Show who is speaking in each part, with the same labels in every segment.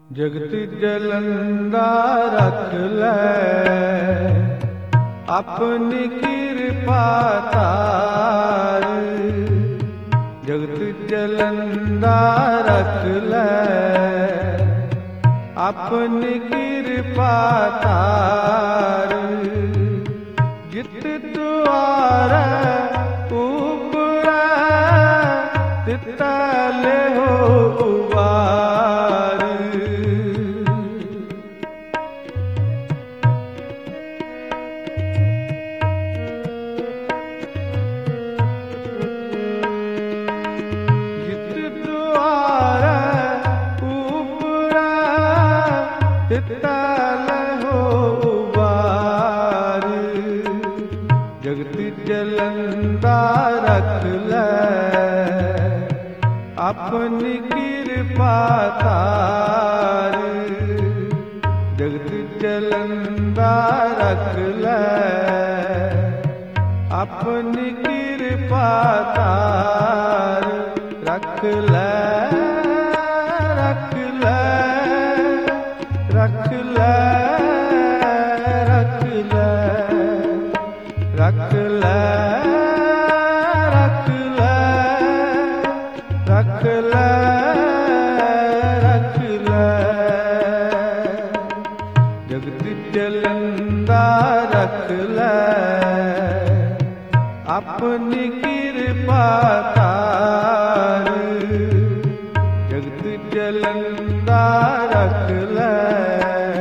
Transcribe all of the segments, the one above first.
Speaker 1: ਜਗਤ ਜਲੰਦਾ ਰਖ ਲੈ, ਆਪਣੀ ਕਿਰਪਾ ਧਾਰ। ਜਗਤ ਜਲੰਦਾ ਰਖ ਲੈ, ਆਪਣੀ ਕਿਰਪਾ ਧਾਰ। ਜਿਤ ਦੁਆਰੈ ਉਪਰੈ, ਤਿਤੈ ਲਿਹੁ ਉਬਾਰ। ਜਿਤ ਦੁਆਰੈ ਉਪਰੈ, ਤਿਤੈ ਲਿਹੁ ਉਬਾਰ। ਜਗਤ ਜਲੰਦਾ ਰਖ ਲੈ, ਆਪਣੀ ਕਿਰਪਾ ਧਾਰ। ਜਗਤ ਜਲੰਦਾ ਰਖ ਲੈ, ਆਪਣੀ ਕਿਰਪਾ ਧਾਰ। ਰਖ ਲੈ, ਰਖ ਲੈ, ਰਖ ਲੈ, ਰਖ ਲੈ, ਰਖ ਲੈ, ਰਖ ਲੈ, ਰਖ ਲੈ, ਰਖ ਲੈ। ਜਗਤ ਜਲੰਦਾ ਰਖ ਲੈ, ਆਪਣੀ ਕਿਰਪਾ ਧਾਰ। ਜਗਤ ਜਲੰਦਾ ਰਖ ਲੈ,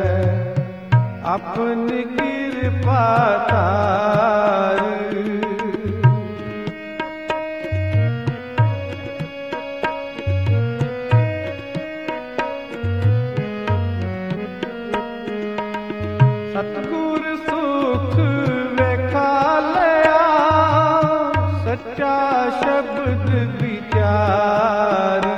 Speaker 1: ਆਪਣੀ ਕਿਰਪਾ ਧਾਰ। ਸਤਿਗੁਰ ਸੁਖ ਵੇਖਾ ਲਿਆ, ਸੱਚਾ ਸ਼ਬਦ ਵਿਚਾਰ।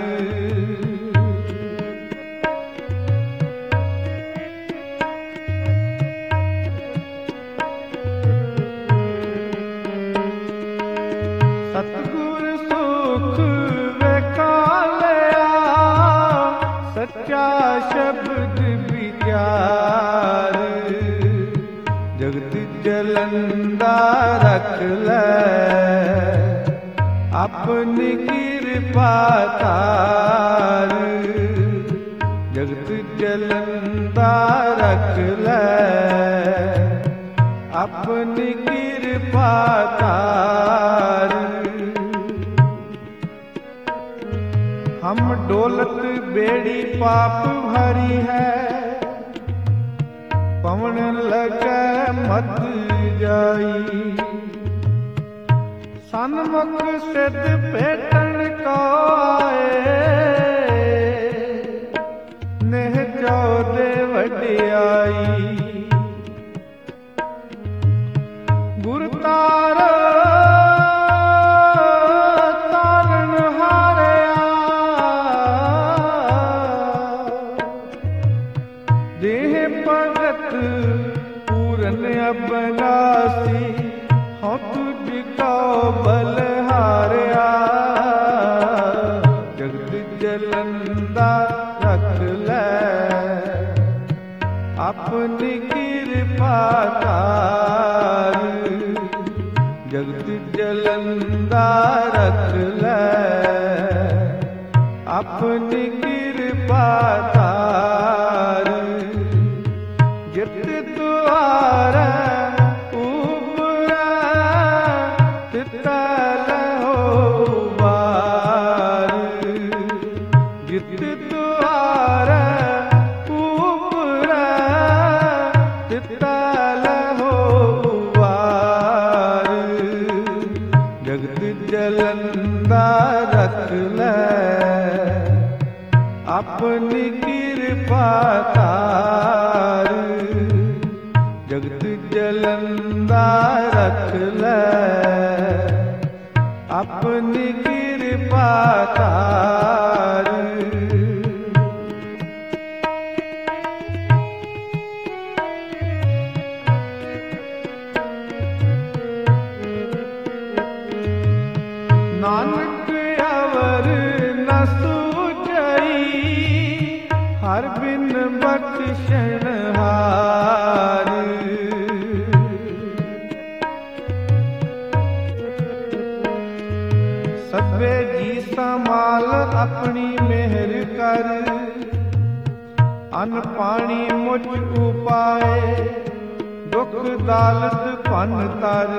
Speaker 1: ਸਤਿਗੁਰ ਸੁਖ ਵੇਖਾ ਲਿਆ, ਸੱਚਾ ਸ਼ਬਦ ਵਿਚਾਰ। ਜਗਤ ਜਲੰਦਾ ਰਖ ਲੈ, ਆਪਣੀ ਕਿਰਪਾ ਧਾਰ। ਜਗਤ ਜਲੰਦਾ ਰਖ ਲੈ, ਆਪਣੀ ਕਿਰਪਾ ਧਾਰ। ਹਮ ਡੋਲਤ ਬੇੜੀ ਪਾਪ ਭਰੀ ਹੈ, ਪਵਨ ਲਗੈ ਮਤ ਜਾਈ। ਸਨਮੁਖ ਸਿਧ ਭੇਟਣ ਕੋ ਆਏ, ਨਿਹ ਚੌਦੇ ਵਡਿਆਈ। ਗੁਰ ਤਾਰ ਤਾਰਨ ਹਾਰਿਆ, ਦੇਹ ਭਗਤ ਪੂਰਨ ਅਬਨਾਸੀ। ਹਉ ਤੁਝ ਕਉ ਬਲਿਹਾਰਿਆ, ਜਗਤ ਜਲੰਦਾ ਰਖ ਲੈ, ਆਪਣੀ ਕਿਰਪਾ ਧਾਰ। ਜਗਤ ਜਲੰਦਾ ਰਖ ਲੈ, ਆਪਣੀ ਕਿਰਪਾ ਧਾਰ। ਜਿਤ ਦੁਆਰੈ ਉਪਰੈ, ਤਿਤੈ ਲਿਹੁ ਉਬਾਰ। ਜਿਤ ਦੁਆਰੈ ਉਪਰੈ, ਤਿਤੈ ਲਿਹੁ ਉਬਾਰ। ਜਗਤ ਜਲੰਦਾ ਰਖ ਲੈ, ਆਪਣੀ ਕਿਰਪਾ ਧਾਰ। ਜਗਤ ਜਲੰਦਾ ਰਖ ਲੈ, ਆਪਣੀ ਕਿਰਪਾ ਧਾਰ। ਨਾਨਕ ਅਵਰ ਨ ਸੂਝਈ, ਹਰ ਬਿਨ ਬਖਸ਼ਣਹਾਰ। ਸਭੇ ਜੀ ਸੰਭਾਲ ਆਪਣੀ ਮਿਹਰ ਕਰ, ਅੰਨ ਪਾਣੀ ਮੁਝ ਉਪਾਏ, ਦੁਖ ਦਾਲਤ ਭੰਨ ਤਰ।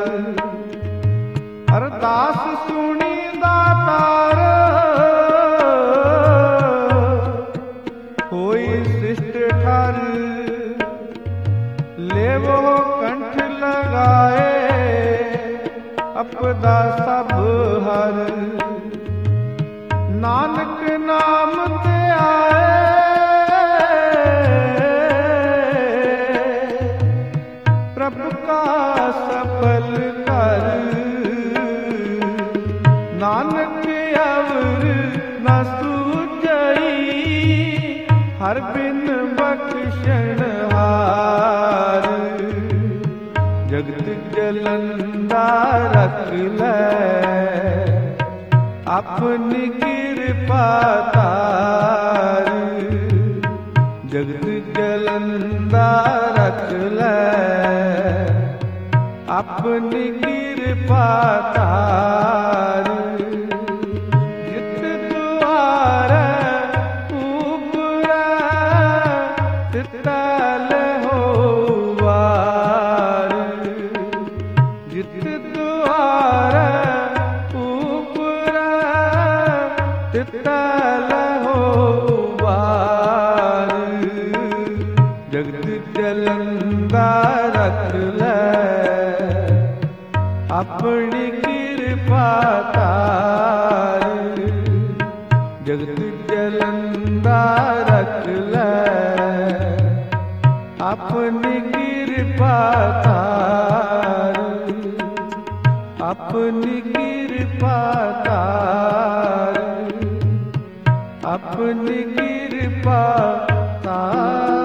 Speaker 1: ਅਰਦਾਸ ਸੁਣੀ ਦਾਤਾਰ, ਹੋਈ ਸਿਸ਼ਟ ਠਰ। ਲੇਵੋ ਕੰਠ ਲਗਾਏ, ਅਪਦਾ ਸਭ ਹਰ। ਨਾਨਕ ਨਾਮ ਤੇ ਆਏ, ਪ੍ਰਭ ਕਾ ਸਫਲ ਕਰ। ਨਾਨਕ ਅਵਰ ਨ ਸੂਝਈ, ਹਰ ਬਿਨ ਬਖਸ਼ਣਹਾਰ। ਜਗਤ ਜਲੰਦਾ ਰਖ ਲੈ, ਆਪਣੀ ਕਿਰਪਾ ਧਾਰ। ਜਗਤ ਜਲੰਦਾ ਰਖ ਲੈ, ਆਪਣੀ ਕਿਰਪਾ ਧਾਰ। ਜਿਤ ਦੁਆਰੈ ਉਪਰੈ, ਤਿਤੈ ਲਹੋ ਵਾਰ। ਜਿਤ ਦੁਆਰੈ ਉਪਰੈ, ਤਿਤੈ ਲਹੋ ਵਾਰ। ਜਗਤ ਜਲੰਦਾ ਰਖ ਲੈ, ਆਪਣੀ ਕਿਰਪਾ ਧਾਰ। ਜਗਤ ਜਲੰਦਾ ਰਖ ਲੈ, ਆਪਣੀ ਕਿਰਪਾ ਧਾਰ। ਆਪਣੀ ਕਿਰਪਾ ਧਾਰ, ਆਪਣੀ ਕਿਰਪਾ ਧਾਰ।